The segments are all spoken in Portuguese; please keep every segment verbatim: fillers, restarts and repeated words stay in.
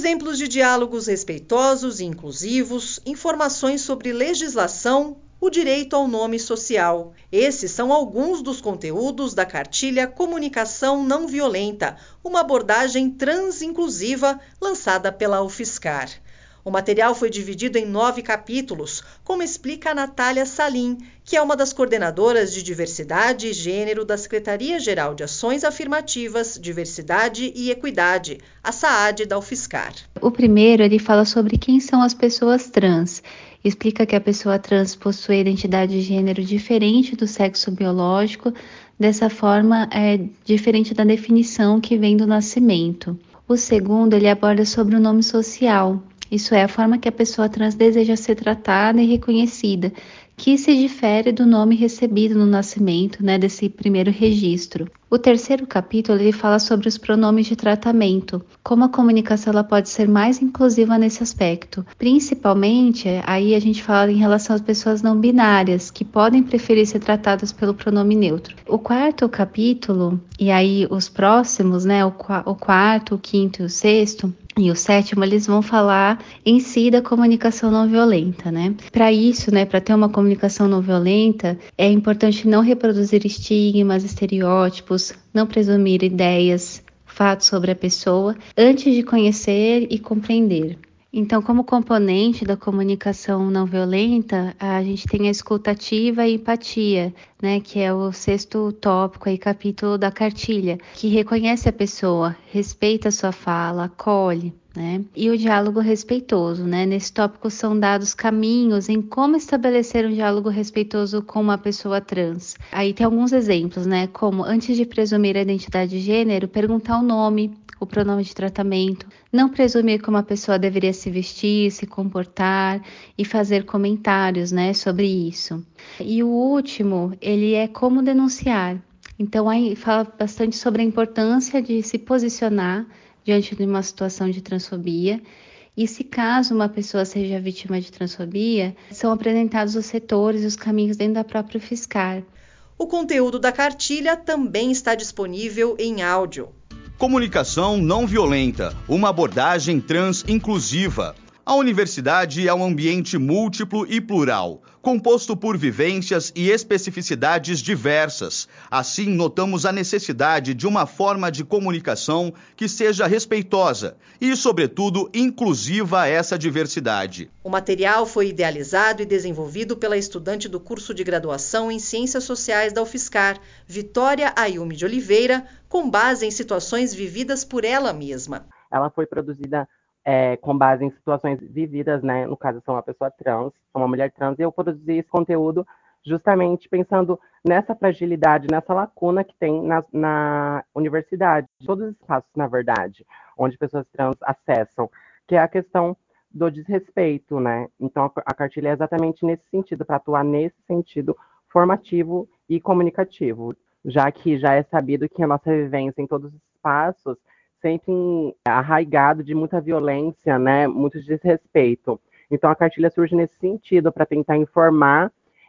Exemplos de diálogos respeitosos e inclusivos, informações sobre legislação, o direito ao nome social. Esses são alguns dos conteúdos da cartilha Comunicação Não Violenta, uma abordagem transinclusiva lançada pela UFSCar. O material foi dividido em nove capítulos, como explica a Natália Salim, que é uma das coordenadoras de Diversidade e Gênero da Secretaria-Geral de Ações Afirmativas, Diversidade e Equidade, a SAAD da UFSCar. O primeiro, ele fala sobre quem são as pessoas trans. Explica que a pessoa trans possui identidade de gênero diferente do sexo biológico, dessa forma é diferente da definição que vem do nascimento. O segundo, ele aborda sobre o nome social. Isso é a forma que a pessoa trans deseja ser tratada e reconhecida, que se difere do nome recebido no nascimento, né, desse primeiro registro. O terceiro capítulo ele fala sobre os pronomes de tratamento, como a comunicação ela pode ser mais inclusiva nesse aspecto. Principalmente, aí a gente fala em relação às pessoas não binárias, que podem preferir ser tratadas pelo pronome neutro. O quarto capítulo, e aí os próximos, né, o, qu- o quarto, o quinto e o sexto, e o sétimo, eles vão falar em si da comunicação não violenta, né? Para isso, né, para ter uma comunicação não violenta, é importante não reproduzir estigmas, estereótipos, não presumir ideias, fatos sobre a pessoa, antes de conhecer e compreender. Então, como componente da comunicação não violenta, a gente tem a escuta ativa e empatia, né, que é o sexto tópico e capítulo da cartilha, que reconhece a pessoa, respeita a sua fala, acolhe, né? E o diálogo respeitoso, né? Nesse tópico são dados caminhos em como estabelecer um diálogo respeitoso com uma pessoa trans. Aí tem alguns exemplos, né? Como antes de presumir a identidade de gênero, perguntar o nome, o pronome de tratamento, não presumir como a pessoa deveria se vestir, se comportar e fazer comentários, né, sobre isso. E o último, ele é como denunciar. Então aí fala bastante sobre a importância de se posicionar diante de uma situação de transfobia. E se caso uma pessoa seja vítima de transfobia, são apresentados os setores e os caminhos dentro da própria UFSCar. O conteúdo da cartilha também está disponível em áudio. Comunicação não violenta, uma abordagem trans inclusiva. A universidade é um ambiente múltiplo e plural, composto por vivências e especificidades diversas. Assim, notamos a necessidade de uma forma de comunicação que seja respeitosa e, sobretudo, inclusiva a essa diversidade. O material foi idealizado e desenvolvido pela estudante do curso de graduação em Ciências Sociais da UFSCar, Vitória Ayumi de Oliveira, com base em situações vividas por ela mesma. Ela foi produzida É, com base em situações vividas, né? No caso, eu sou uma pessoa trans, sou uma mulher trans, e eu produzi esse conteúdo justamente pensando nessa fragilidade, nessa lacuna que tem na, na universidade, todos os espaços, na verdade, onde pessoas trans acessam, que é a questão do desrespeito, né? Então, a, a cartilha é exatamente nesse sentido, para atuar nesse sentido formativo e comunicativo, já que já é sabido que a nossa vivência em todos os espaços sempre arraigado de muita violência, né, muito desrespeito. Então a cartilha surge nesse sentido, para tentar informar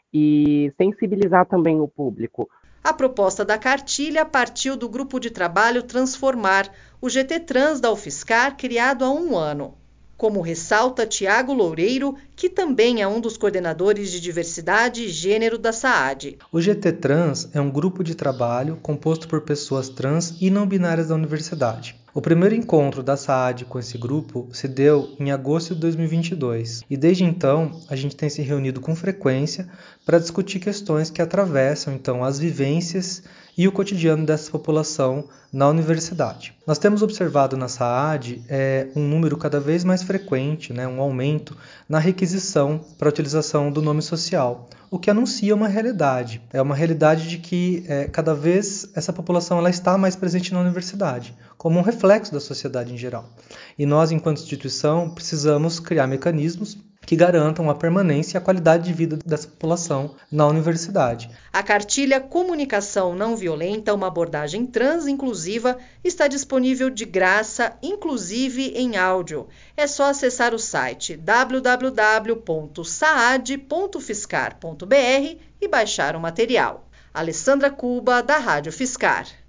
e sensibilizar também o público. A proposta da cartilha partiu do grupo de trabalho Transformar, o G T Trans da UFSCar, criado há um ano. Como ressalta Tiago Loureiro, que também é um dos coordenadores de diversidade e gênero da SAAD. O G T Trans é um grupo de trabalho composto por pessoas trans e não binárias da universidade. O primeiro encontro da SAAD com esse grupo se deu em agosto de dois mil e vinte e dois, e desde então a gente tem se reunido com frequência para discutir questões que atravessam então as vivências e o cotidiano dessa população na universidade. Nós temos observado na SAAD é, um número cada vez mais frequente, né, um aumento na requisição para a utilização do nome social, o que anuncia uma realidade. É uma realidade de que é, cada vez essa população ela está mais presente na universidade, como um reflexo da sociedade em geral. E nós, enquanto instituição, precisamos criar mecanismos que garantam a permanência e a qualidade de vida dessa população na universidade. A cartilha Comunicação Não Violenta, uma abordagem trans inclusiva, está disponível de graça, inclusive em áudio. É só acessar o site w w w ponto saad ponto fiscar ponto b r e baixar o material. Alessandra Cuba, da Rádio UFSCar.